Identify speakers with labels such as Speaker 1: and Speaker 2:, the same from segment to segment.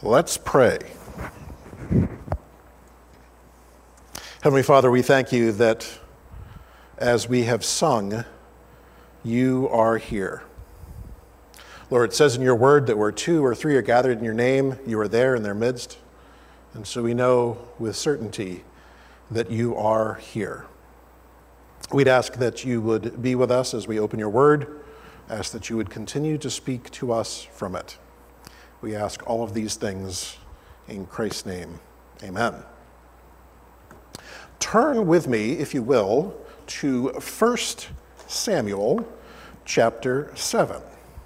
Speaker 1: Let's pray. Heavenly Father, we thank you that as we have sung, you are here. Lord, it says in your word that where two or three are gathered in your name, you are there in their midst. And so we know with certainty that you are here. We'd ask that you would be with us as we open your word, ask that you would continue to speak to us from it. We ask all of these things in Christ's name. Amen. Turn with me, if you will, to 1 Samuel chapter 7.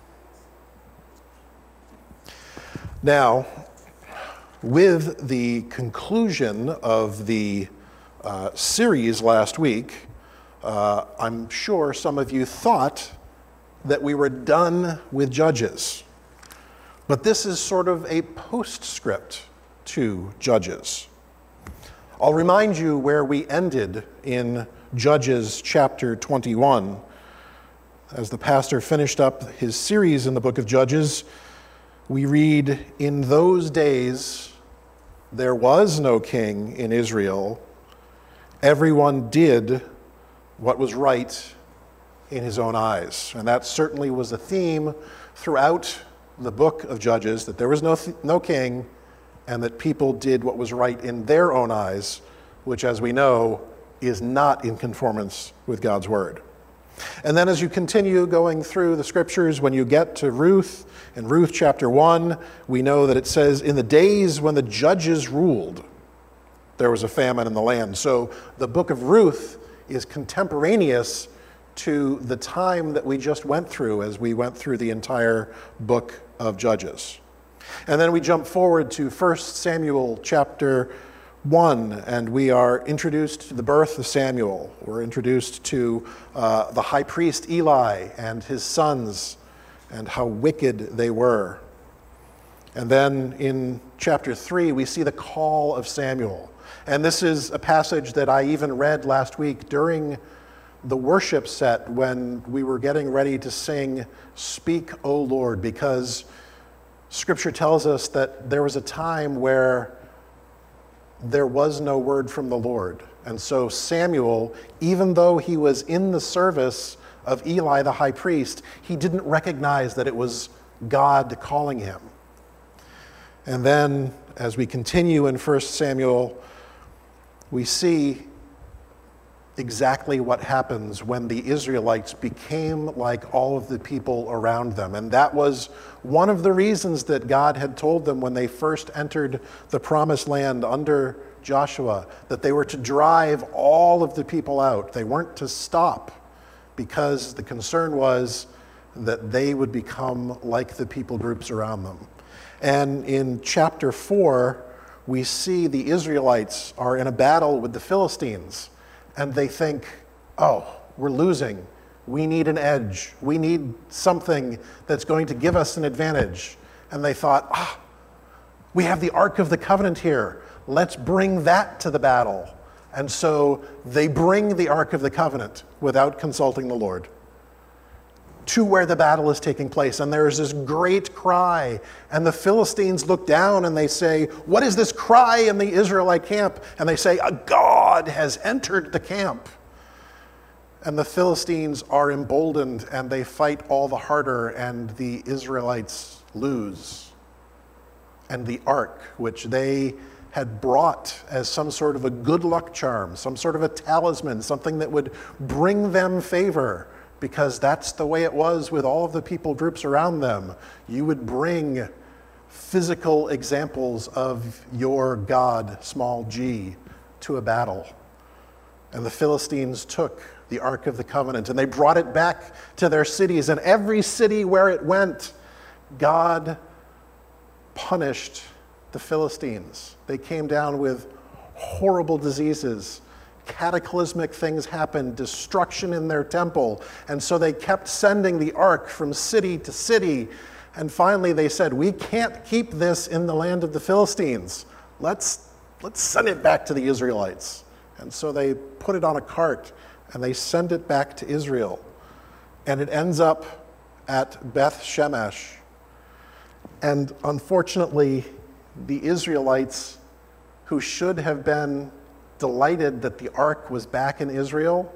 Speaker 1: Now, with the conclusion of the series last week, I'm sure some of you thought that we were done with Judges. But this is sort of a postscript to Judges. I'll remind you where we ended in Judges chapter 21. As the pastor finished up his series in the book of Judges, we read, "In those days there was no king in Israel. Everyone did what was right in his own eyes." And that certainly was a theme throughout the book of Judges, that there was no king and that people did what was right in their own eyes, which, as we know, is not in conformance with God's word. And then as you continue going through the scriptures, when you get to Ruth, in Ruth chapter 1, we know that it says, "In the days when the judges ruled, there was a famine in the land." So the book of Ruth is contemporaneous to the time that we just went through as we went through the entire book of Judges. And then we jump forward to 1 Samuel chapter 1, and we are introduced to the birth of Samuel. We're introduced to the high priest Eli and his sons and how wicked they were. And then in chapter 3, we see the call of Samuel. And this is a passage that I even read last week during the worship set when we were getting ready to sing, "Speak, O Lord," because Scripture tells us that there was a time where there was no word from the Lord. And so Samuel, even though he was in the service of Eli the high priest, he didn't recognize that it was God calling him. And then as we continue in 1 Samuel, we see exactly what happens when the Israelites became like all of the people around them. And that was one of the reasons that God had told them when they first entered the promised land under Joshua, that they were to drive all of the people out. They weren't to stop, because the concern was that they would become like the people groups around them. And in chapter 4, we see the Israelites are in a battle with the Philistines. And they think, "Oh, we're losing. We need an edge. We need something that's going to give us an advantage." And they thought, we have the Ark of the Covenant here. Let's bring that to the battle. And so they bring the Ark of the Covenant without consulting the Lord to where the battle is taking place. And there is this great cry. And the Philistines look down and they say, "What is this cry in the Israelite camp?" And they say, "A god has entered the camp." And the Philistines are emboldened and they fight all the harder, and the Israelites lose. And the ark, which they had brought as some sort of a good luck charm, some sort of a talisman, something that would bring them favor, because that's the way it was with all of the people groups around them. You would bring physical examples of your God, small g, to a battle. And the Philistines took the Ark of the Covenant and they brought it back to their cities. And every city where it went, God punished the Philistines. They came down with horrible diseases. Cataclysmic things happened, destruction in their temple. And so they kept sending the ark from city to city. And finally they said, "We can't keep this in the land of the Philistines. Let's send it back to the Israelites." And so they put it on a cart and they send it back to Israel. And it ends up at Beth Shemesh. And unfortunately, the Israelites, who should have been delighted that the ark was back in Israel,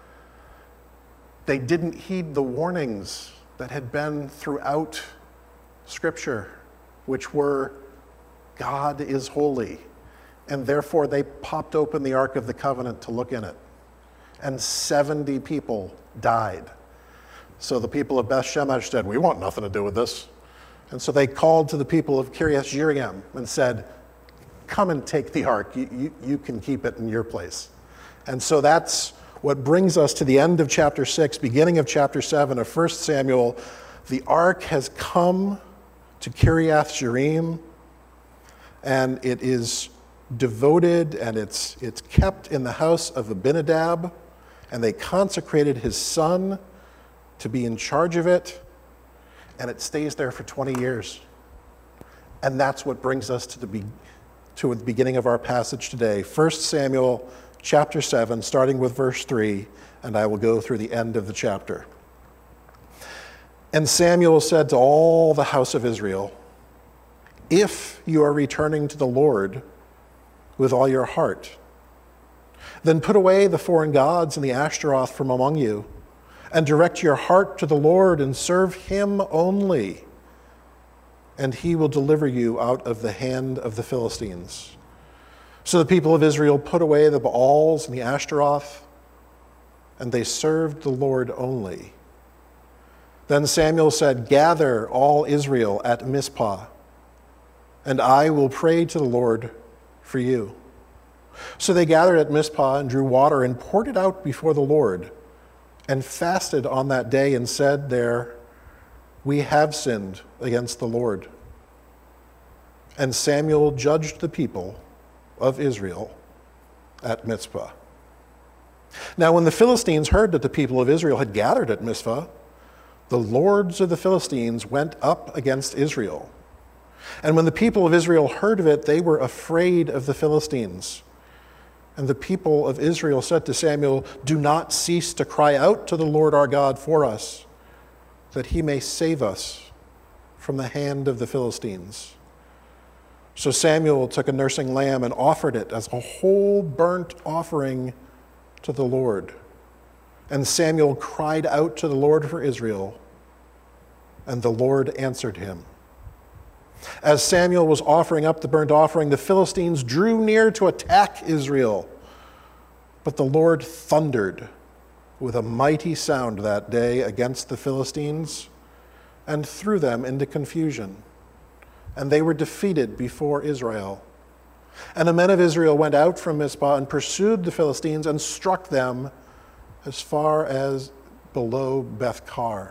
Speaker 1: they didn't heed the warnings that had been throughout Scripture, which were, God is holy. And therefore they popped open the Ark of the Covenant to look in it. And 70 people died. So the people of Beth Shemesh said, we want nothing to do with this. And so they called to the people of Kiriath Jearim and said, come and take the ark. You can keep it in your place. And so that's what brings us to the end of chapter 6, beginning of chapter 7 of 1 Samuel. The ark has come to Kiriath Jearim, and it is devoted, and it's kept in the house of Abinadab, and they consecrated his son to be in charge of it, and it stays there for 20 years. And that's what brings us to the beginning of our passage today, 1 Samuel chapter 7, starting with verse 3, and I will go through the end of the chapter. And Samuel said to all the house of Israel, if you are returning to the Lord with all your heart, then put away the foreign gods and the Ashtaroth from among you, and direct your heart to the Lord and serve him only, and he will deliver you out of the hand of the Philistines. So the people of Israel put away the Baals and the Ashtaroth, and they served the Lord only. Then Samuel said, gather all Israel at Mizpah, and I will pray to the Lord for you. So they gathered at Mizpah and drew water and poured it out before the Lord, and fasted on that day and said there, we have sinned against the Lord. And Samuel judged the people of Israel at Mizpah. Now when the Philistines heard that the people of Israel had gathered at Mizpah, the lords of the Philistines went up against Israel. And when the people of Israel heard of it, they were afraid of the Philistines. And the people of Israel said to Samuel, do not cease to cry out to the Lord our God for us, that he may save us from the hand of the Philistines. So Samuel took a nursing lamb and offered it as a whole burnt offering to the Lord. And Samuel cried out to the Lord for Israel, and the Lord answered him. As Samuel was offering up the burnt offering, the Philistines drew near to attack Israel. But the Lord thundered with a mighty sound that day against the Philistines and threw them into confusion. And they were defeated before Israel. And the men of Israel went out from Mizpah and pursued the Philistines and struck them as far as below Beth-kar.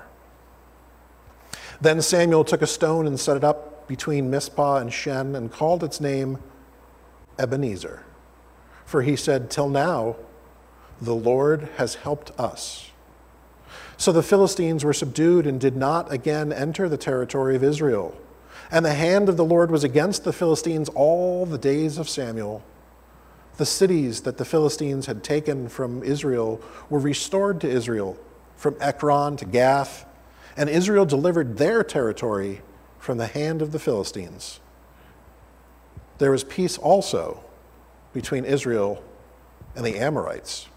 Speaker 1: Then Samuel took a stone and set it up between Mizpah and Shen and called its name Ebenezer. For he said, till now, the Lord has helped us. So the Philistines were subdued and did not again enter the territory of Israel. And the hand of the Lord was against the Philistines all the days of Samuel. The cities that the Philistines had taken from Israel were restored to Israel, from Ekron to Gath, and Israel delivered their territory from the hand of the Philistines. There was peace also between Israel and the Amorites.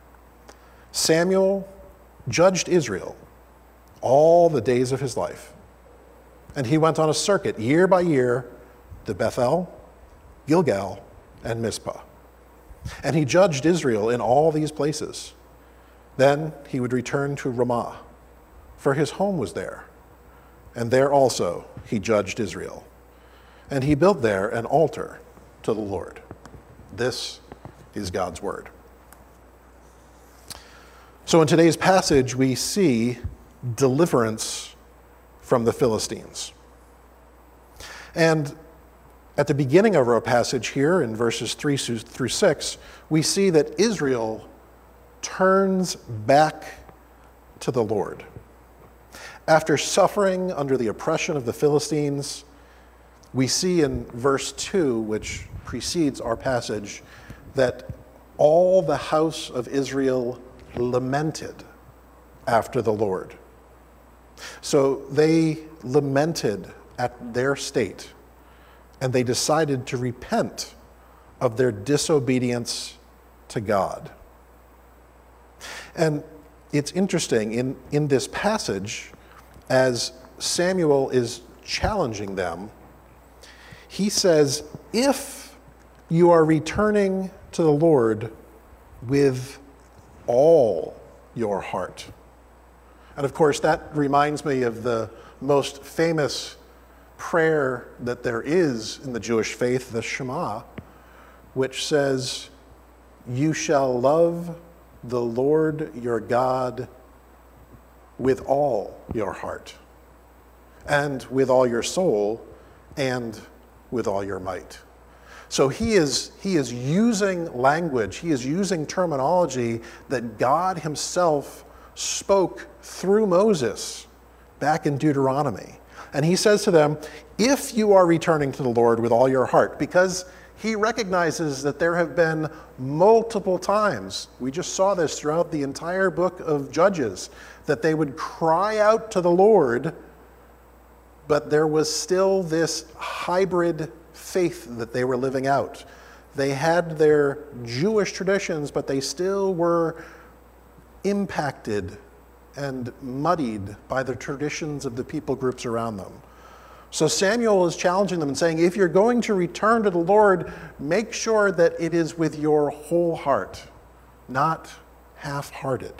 Speaker 1: Samuel judged Israel all the days of his life, and he went on a circuit year by year to Bethel, Gilgal, and Mizpah. And he judged Israel in all these places. Then he would return to Ramah, for his home was there. And there also he judged Israel. And he built there an altar to the Lord. This is God's word. So in today's passage, we see deliverance from the Philistines. And at the beginning of our passage here, in verses 3 through 6, we see that Israel turns back to the Lord. After suffering under the oppression of the Philistines, we see in verse 2, which precedes our passage, that all the house of Israel lamented after the Lord. So they lamented at their state, and they decided to repent of their disobedience to God. And it's interesting, in this passage, as Samuel is challenging them, he says, if you are returning to the Lord with all your heart. And of course, that reminds me of the most famous prayer that there is in the Jewish faith, the Shema, which says, you shall love the Lord your God with all your heart, and with all your soul, and with all your might. So he is using language, he is using terminology that God himself spoke through Moses back in Deuteronomy. And he says to them, if you are returning to the Lord with all your heart, because he recognizes that there have been multiple times, we just saw this throughout the entire book of Judges, that they would cry out to the Lord, but there was still this hybrid faith that they were living out. They had their Jewish traditions, but they still were impacted and muddied by the traditions of the people groups around them. So Samuel is challenging them and saying, if you're going to return to the Lord, make sure that it is with your whole heart, not half-hearted.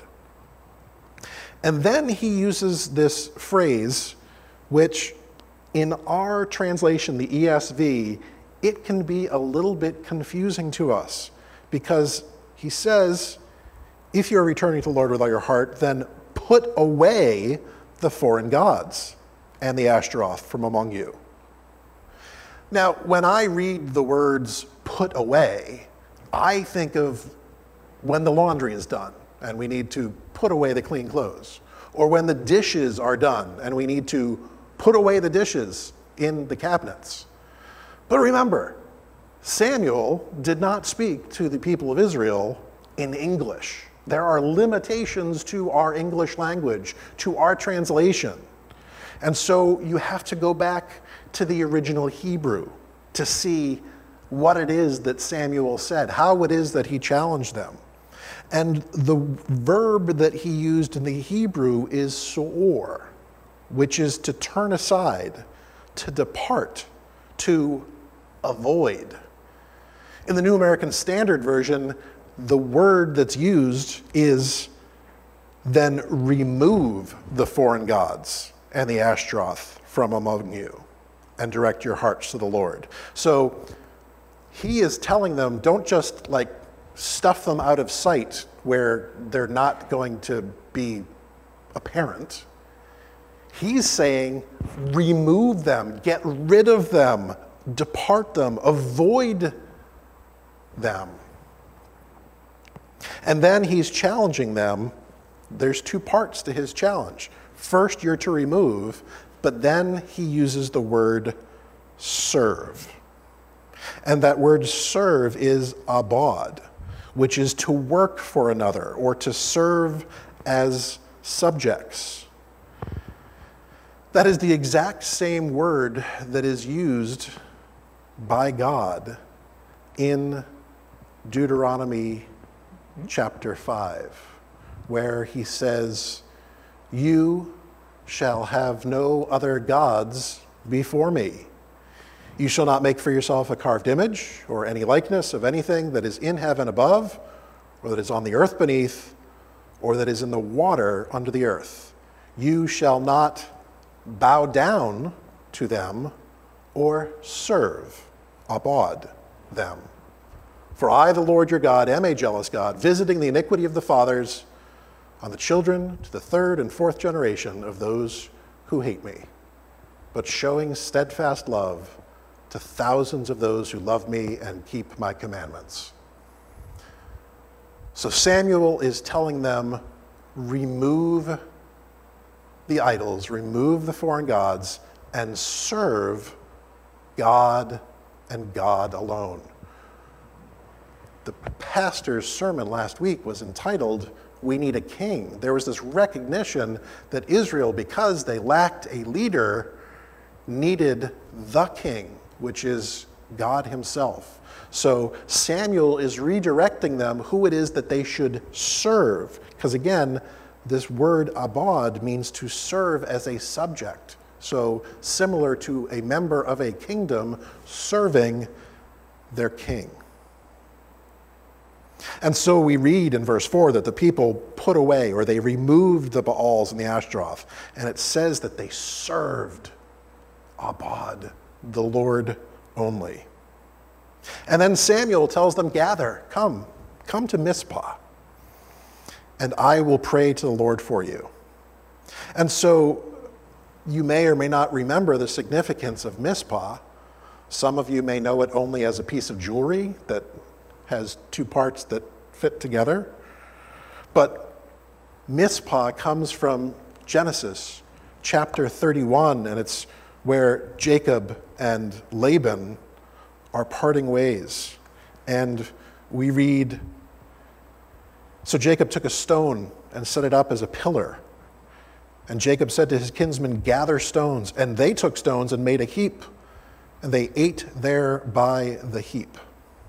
Speaker 1: And then he uses this phrase, which in our translation, the ESV, it can be a little bit confusing to us, because he says, if you're returning to the Lord with all your heart, then put away the foreign gods and the Ashtaroth from among you. Now, when I read the words put away, I think of when the laundry is done and we need to put away the clean clothes, or when the dishes are done and we need to put away the dishes in the cabinets. But remember, Samuel did not speak to the people of Israel in English. There are limitations to our English language, to our translation. And so you have to go back to the original Hebrew to see what it is that Samuel said, how it is that he challenged them. And the verb that he used in the Hebrew is so'or, which is to turn aside, to depart, to avoid. In the New American Standard Version, the word that's used is then remove the foreign gods and the Ashtaroth from among you and direct your hearts to the Lord. So he is telling them, don't just like stuff them out of sight where they're not going to be apparent. He's saying, remove them, get rid of them, depart them, avoid them. And then he's challenging them. There's two parts to his challenge. First, you're to remove, but then he uses the word serve. And that word serve is abad, which is to work for another or to serve as subjects. That is the exact same word that is used by God in Deuteronomy chapter 5, where he says, you shall have no other gods before me. You shall not make for yourself a carved image or any likeness of anything that is in heaven above, or that is on the earth beneath, or that is in the water under the earth. You shall not bow down to them or serve, abad them. For I, the Lord your God, am a jealous God, visiting the iniquity of the fathers on the children to the third and fourth generation of those who hate me, but showing steadfast love to thousands of those who love me and keep my commandments. So Samuel is telling them, remove the idols, remove the foreign gods, and serve God and God alone. The pastor's sermon last week was entitled, We Need a King. There was this recognition that Israel, because they lacked a leader, needed the king which is God himself. So Samuel is redirecting them who it is that they should serve. Because again, this word abad means to serve as a subject. So similar to a member of a kingdom serving their king. And so we read in verse 4 that the people put away, or they removed the Baals and the Ashtaroth. And it says that they served Abad, the Lord only. And then Samuel tells them, gather, come to Mizpah, and I will pray to the Lord for you. And so you may or may not remember the significance of Mizpah. Some of you may know it only as a piece of jewelry that has two parts that fit together. But Mizpah comes from Genesis chapter 31, and it's where Jacob and Laban are parting ways. And we read, so Jacob took a stone and set it up as a pillar. And Jacob said to his kinsmen, gather stones. And they took stones and made a heap. And they ate there by the heap.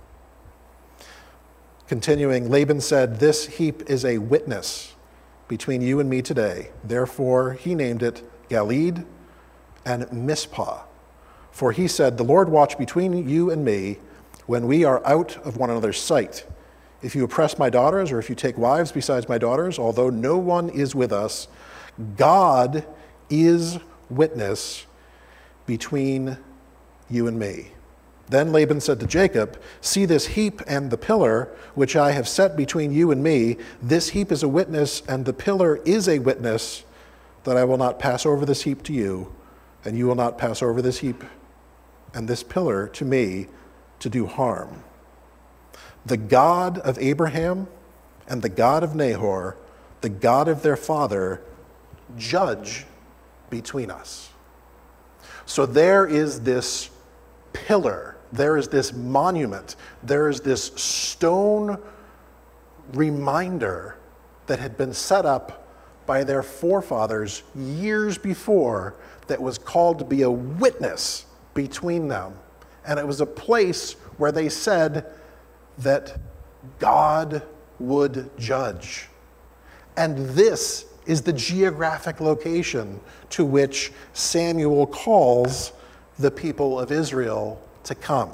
Speaker 1: Continuing, Laban said, this heap is a witness between you and me today. Therefore, he named it Galeed and Mizpah. For he said, the Lord watch between you and me when we are out of one another's sight. If you oppress my daughters, or if you take wives besides my daughters, although no one is with us, God is witness between you and me. Then Laban said to Jacob, see this heap and the pillar which I have set between you and me. This heap is a witness, and the pillar is a witness that I will not pass over this heap to you, and you will not pass over this heap and this pillar to me to do harm. The God of Abraham and the God of Nahor, the God of their father, judge between us. So there is this pillar, there is this monument, there is this stone reminder that had been set up by their forefathers years before that was called to be a witness between them. And it was a place where they said that God would judge. And this is the geographic location to which Samuel calls the people of Israel to come.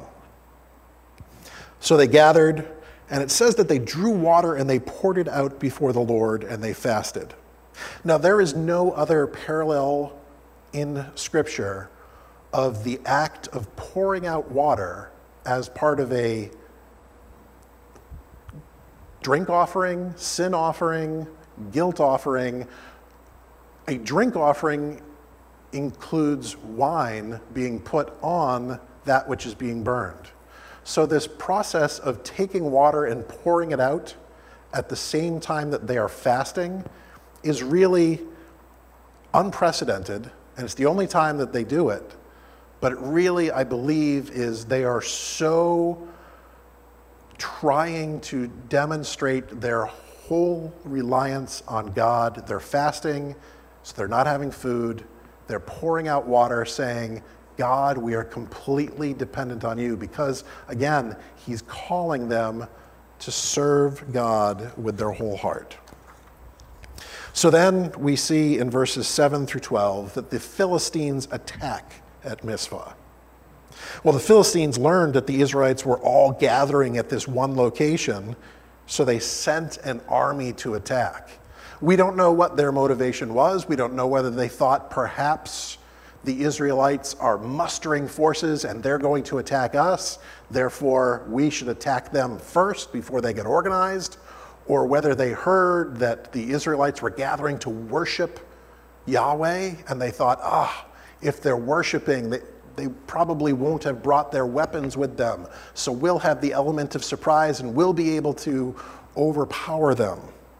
Speaker 1: So they gathered, and it says that they drew water and they poured it out before the Lord, and they fasted. Now, there is no other parallel in Scripture of the act of pouring out water as part of a drink offering, sin offering, guilt offering. A drink offering includes wine being put on that which is being burned. So this process of taking water and pouring it out at the same time that they are fasting is really unprecedented, and it's the only time that they do it. But it really, I believe, is they are so trying to demonstrate their whole reliance on God. They're fasting, so they're not having food. They're pouring out water, saying, God, we are completely dependent on you, because, again, he's calling them to serve God with their whole heart. So then we see in verses 7 through 12 that the Philistines attack at Mizpah. Well, the Philistines learned that the Israelites were all gathering at this one location, so they sent an army to attack. We don't know what their motivation was. We don't know whether they thought perhaps the Israelites are mustering forces and they're going to attack us, therefore we should attack them first before they get organized, or whether they heard that the Israelites were gathering to worship Yahweh and they thought, if they're worshiping, they probably won't have brought their weapons with them, so we'll have the element of surprise and we'll be able to overpower them.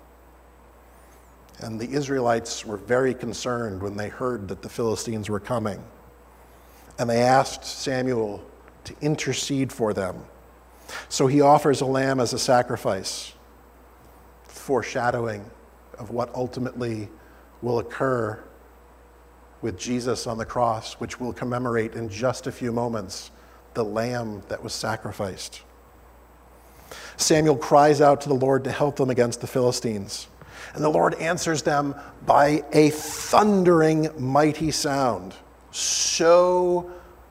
Speaker 1: And the Israelites were very concerned when they heard that the Philistines were coming. And they asked Samuel to intercede for them. So he offers a lamb as a sacrifice, foreshadowing of what ultimately will occur with Jesus on the cross, which we'll commemorate in just a few moments the lamb that was sacrificed. Samuel cries out to the Lord to help them against the Philistines. And the Lord answers them by a thundering, mighty sound. So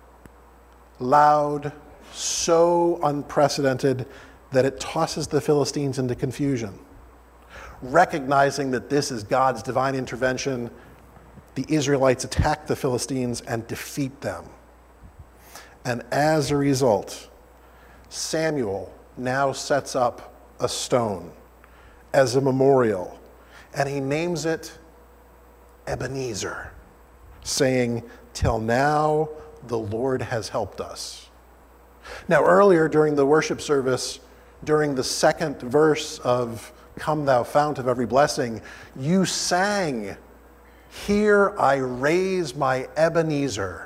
Speaker 1: loud, so unprecedented, that it tosses the Philistines into confusion. Recognizing that this is God's divine intervention, the Israelites attack the Philistines and defeat them. And as a result, Samuel now sets up a stone as a memorial, and he names it Ebenezer, saying, "Till now the Lord has helped us." Now, earlier during the worship service, during the second verse of "Come Thou Fount of Every Blessing," you sang, "Here I raise my Ebenezer."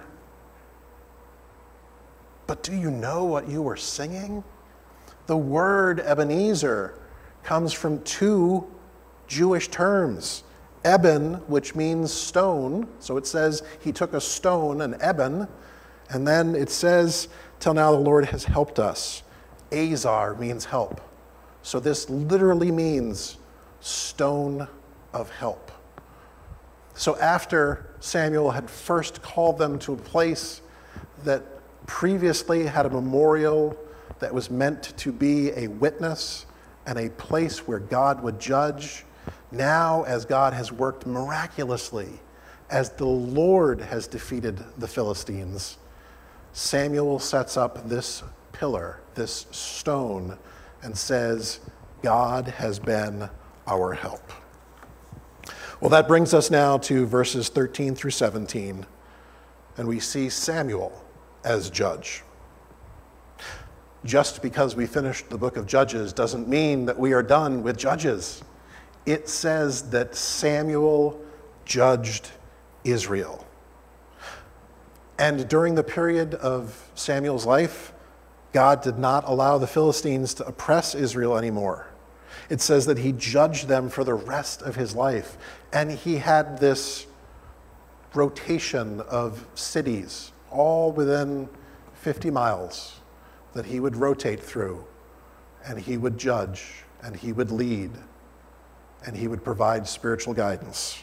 Speaker 1: But do you know what you were singing? The word Ebenezer comes from two Jewish terms. Eben, which means stone, so it says he took a stone, an eben, and then it says, "Till now the Lord has helped us." Azar means help. So this literally means stone of help. So after Samuel had first called them to a place that previously had a memorial that was meant to be a witness and a place where God would judge, now as God has worked miraculously, as the Lord has defeated the Philistines, Samuel sets up this pillar, this stone, and says, "God has been our help." Well, that brings us now to verses 13 through 17, and we see Samuel as judge. Just because we finished the book of Judges doesn't mean that we are done with Judges. It says that Samuel judged Israel. And during the period of Samuel's life, God did not allow the Philistines to oppress Israel anymore. It says that he judged them for the rest of his life. And he had this rotation of cities, all within 50 miles, that he would rotate through, and he would judge, and he would lead, and he would provide spiritual guidance.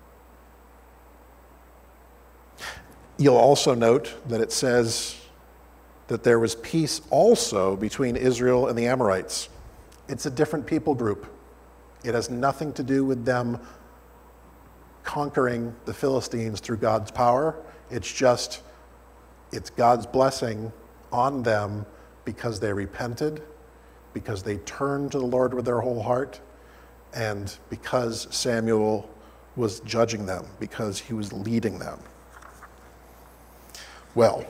Speaker 1: You'll also note that it says that there was peace also between Israel and the Amorites. It's a different people group. It has nothing to do with them conquering the Philistines through God's power. It's God's blessing on them because they repented, because they turned to the Lord with their whole heart, and because Samuel was judging them, because he was leading them. Well,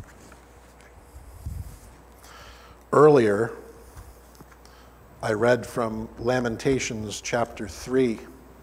Speaker 1: earlier, I read from Lamentations chapter 3.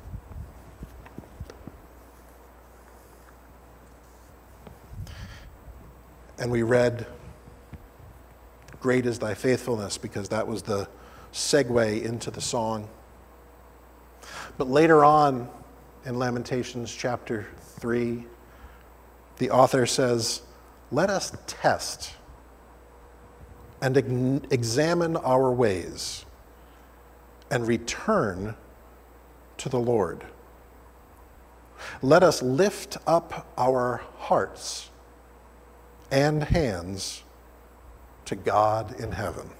Speaker 1: And we read, "Great is thy faithfulness," because that was the segue into the song. But later on in Lamentations chapter 3, the author says, "Let us test and examine our ways and return to the Lord. Let us lift up our hearts and hands to God in heaven."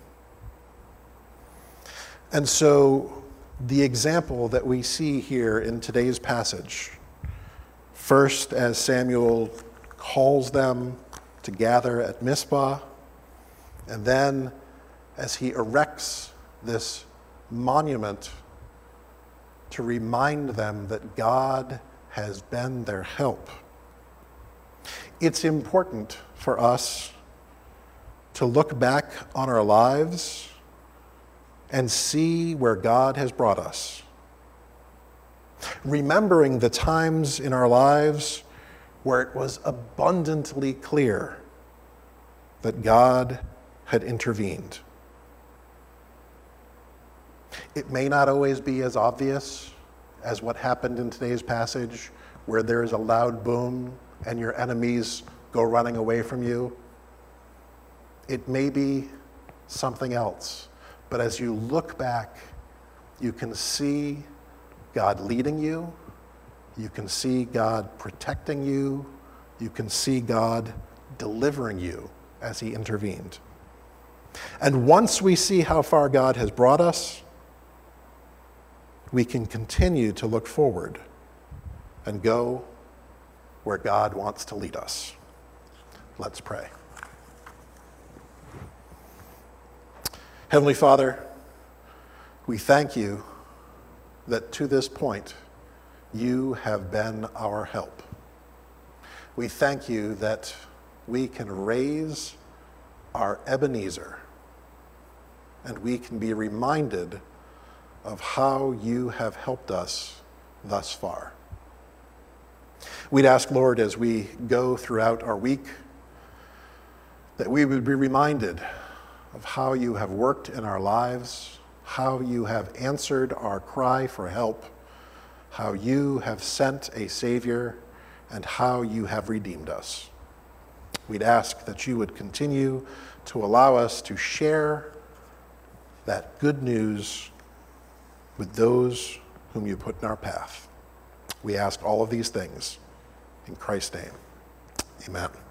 Speaker 1: And so the example that we see here in today's passage, first as Samuel calls them to gather at Mizpah, and then as he erects this monument to remind them that God has been their help. It's important for us to look back on our lives and see where God has brought us, remembering the times in our lives where it was abundantly clear that God had intervened. It may not always be as obvious as what happened in today's passage, where there is a loud boom and your enemies go running away from you. It may be something else. But as you look back, you can see God leading you. You can see God protecting you. You can see God delivering you as he intervened. And once we see how far God has brought us, we can continue to look forward and go where God wants to lead us. Let's pray. Heavenly Father, we thank you that to this point, you have been our help. We thank you that we can raise our Ebenezer, and we can be reminded of how you have helped us thus far. We'd ask, Lord, as we go throughout our week, that we would be reminded of how you have worked in our lives, how you have answered our cry for help, how you have sent a Savior, and how you have redeemed us. We'd ask that you would continue to allow us to share that good news with those whom you put in our path. We ask all of these things in Christ's name. Amen.